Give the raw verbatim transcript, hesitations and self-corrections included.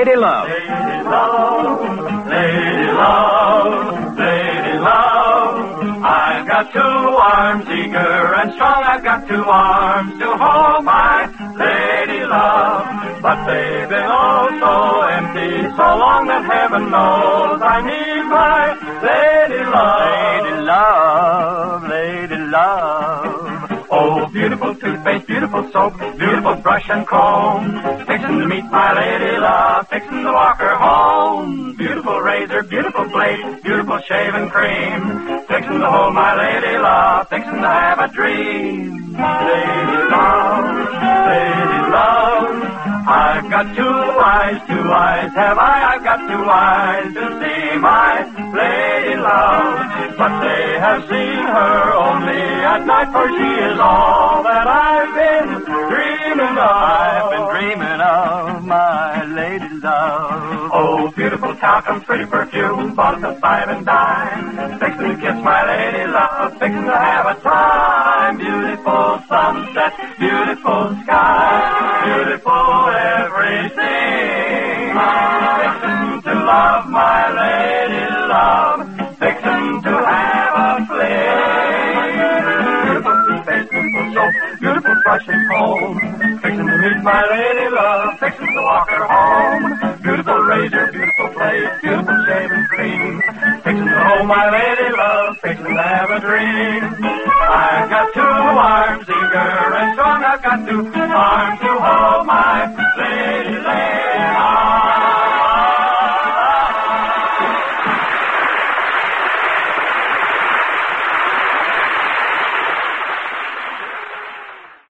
lady love. Lady love, lady love, lady love. I've got two arms, eager and strong. I've got two arms to hold my lady love. But they've been oh so empty, so long that heaven knows I need my lady love. Lady love, lady love. Oh, beautiful toothpaste, beautiful soap, beautiful brush and comb. Fixing to meet my lady love, fixing to walk her home. Beautiful razor, beautiful blade, beautiful shaving cream. Fixing to hold my lady love, fixing to have a dream. Lady love, lady love. I've got two eyes, two eyes have I. I've got two eyes to see my lady love. But they have seen her only at night, for she is all that I've been dreaming of. I've been dreaming of my lady love. Oh, beautiful talcum, pretty perfume, bought at the five and dime. Fixing to kiss my lady love, fixing to have a time. Beautiful sunset, beautiful sky, beautiful everything. Fixing to love my lady love, fixing to have a fling. Beautiful toothpaste, beautiful soap, beautiful brush and comb. Fixing to meet my lady love, fixing to walk her home. Beautiful razor, beautiful blade, beautiful shaving cream. Fixing to hold my lady love, fixing to have a dream. I've got two arms, eager and strong. I've got two arms to hold my lady, lady love.